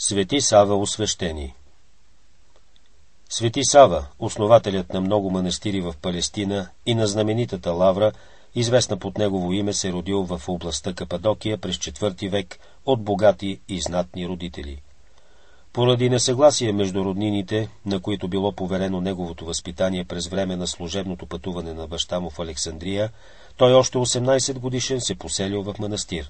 Свети Сава освещени. Свети Сава, основателят на много манастири в Палестина и на знаменитата Лавра, известна под негово име, се родил в областта Кападокия през IV век от богати и знатни родители. Поради несъгласие между роднините, на които било поверено неговото възпитание през време на служебното пътуване на баща му в Александрия, той още 18 годишен се поселил в манастир.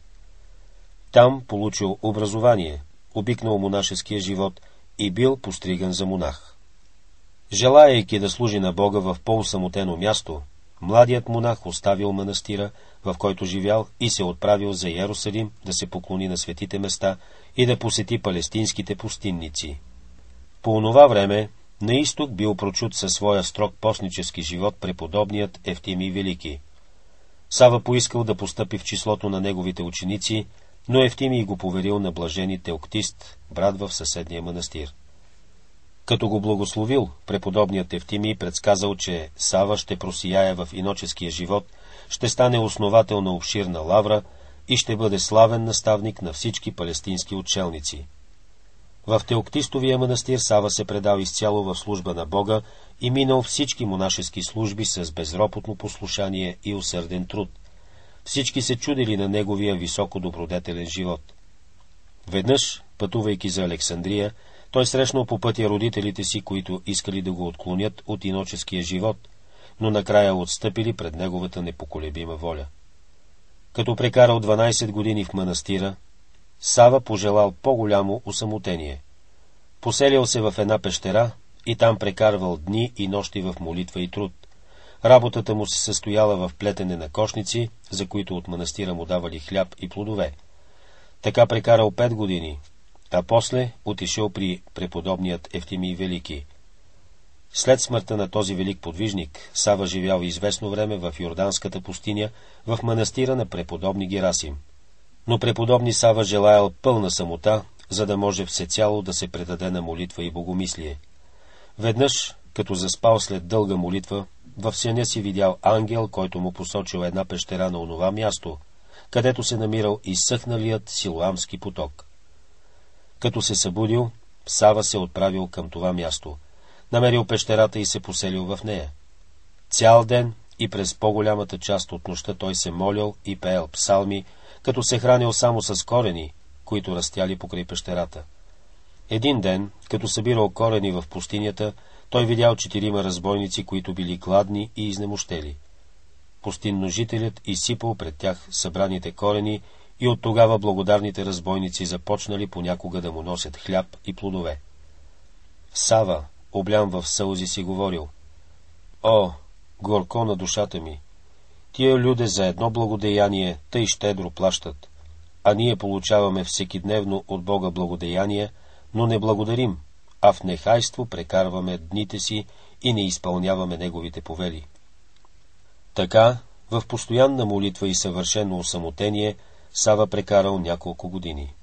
Там получил образование, обикнал монашеския живот и бил постриган за монах. Желаейки да служи на Бога в по-усамотено място, младият монах оставил манастира, в който живял, и се отправил за Йерусалим да се поклони на светите места и да посети палестинските пустинници. По онова време на изток бил прочут със своя строг постнически живот преподобният Евтимий Велики. Сава поискал да постъпи в числото на неговите ученици, но Евтимий го поверил на блажени Теоктист, брат в съседния манастир. Като го благословил, преподобният Евтимий предсказал, че Сава ще просияе в иноческия живот, ще стане основател на обширна лавра и ще бъде славен наставник на всички палестински отшелници. В Теоктистовия манастир Сава се предал изцяло в служба на Бога и минал всички монашески служби с безропотно послушание и усърден труд. Всички се чудили на неговия високо добродетелен живот. Веднъж, пътувайки за Александрия, той срещнал по пътя родителите си, които искали да го отклонят от иноческия живот, но накрая отстъпили пред неговата непоколебима воля. Като прекарал 12 години в манастира, Сава пожелал по-голямо усамотение. Поселил се в една пещера и там прекарвал дни и нощи в молитва и труд. Работата му се състояла в плетене на кошници, за които от манастира му давали хляб и плодове. Така прекарал 5 години, а после отишъл при преподобният Евтимий Велики. След смъртта на този велик подвижник, Сава живял известно време в Йорданската пустиня, в манастира на преподобни Герасим. Но преподобни Сава желаял пълна самота, за да може всецяло да се предаде на молитва и богомислие. Веднъж, като заспал след дълга молитва, в съня си видял ангел, който му посочил една пещера на онова място, където се намирал изсъхналият Силоамски поток. Като се събудил, Сава се отправил към това място, намерил пещерата и се поселил в нея. Цял ден и през по-голямата част от нощта той се молил и пеел псалми, като се хранил само с корени, които растяли покрай пещерата. Един ден, като събирал корени в пустинята, той видял 4 разбойници, които били гладни и изнемощели. Пустинножителят изсипал пред тях събраните корени и от тогава благодарните разбойници започнали понякога да му носят хляб и плодове. Сава, облям в сълзи, си говорил: „О, горко на душата ми! Тия люде за едно благодеяние тъй щедро плащат, а ние получаваме всекидневно от Бога благодеяние, но не благодарим, а в нехайство прекарваме дните си и не изпълняваме неговите повели.” Така, в постоянна молитва и съвършено осамотение, Сава прекарал няколко години.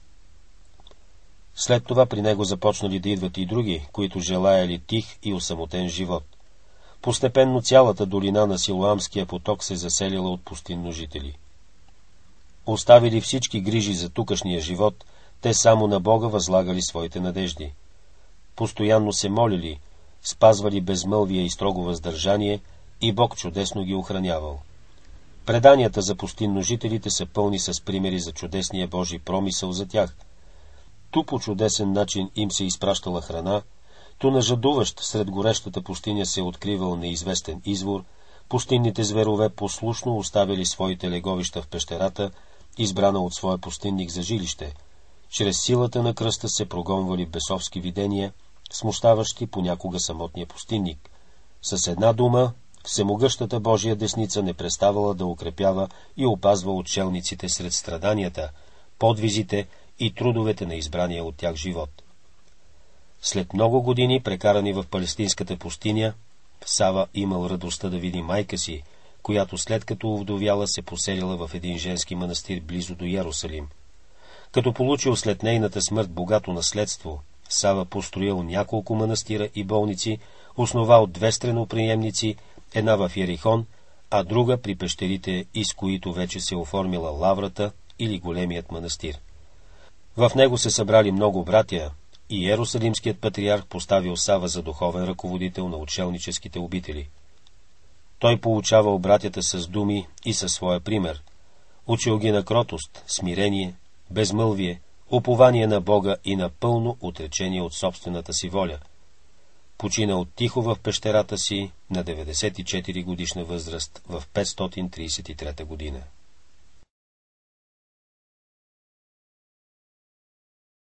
След това при него започнали да идват и други, които желаяли тих и осамотен живот. Постепенно цялата долина на Силоамския поток се заселила от пустинножители. Оставили всички грижи за тукашния живот, те само на Бога възлагали своите надежди. Постоянно се молили, спазвали безмълвие и строго въздържание, и Бог чудесно ги охранявал. Преданията за пустинножителите са пълни с примери за чудесния Божий промисъл за тях. Ту по чудесен начин им се изпращала храна, ту на жадуващ сред горещата пустиня се откривал неизвестен извор, пустинните зверове послушно оставили своите леговища в пещерата, избрана от своя пустинник за жилище. Чрез силата на кръста се прогонвали бесовски видения, смущаващи понякога самотния пустинник. С една дума, всемогъщата Божия десница не преставала да укрепява и опазва отшелниците сред страданията, подвизите и трудовете на избрания от тях живот. След много години, прекарани в палестинската пустиня, Сава имал радостта да види майка си, която след като овдовяла се поселила в един женски манастир близо до Йерусалим. Като получил след нейната смърт богато наследство, Сава построил няколко манастира и болници, основал 2 стеноприемници, една в Йерихон, а друга при пещерите, из които вече се оформила лаврата или големият манастир. В него се събрали много братя, и Иерусалимският патриарх поставил Сава за духовен ръководител на отшелническите обители. Той получавал братята с думи и със своя пример. Учил ги на кротост, смирение, безмълвие, упование на Бога и на пълно отречение от собствената си воля. Починал тихо в пещерата си на 94 годишна възраст в 533 година.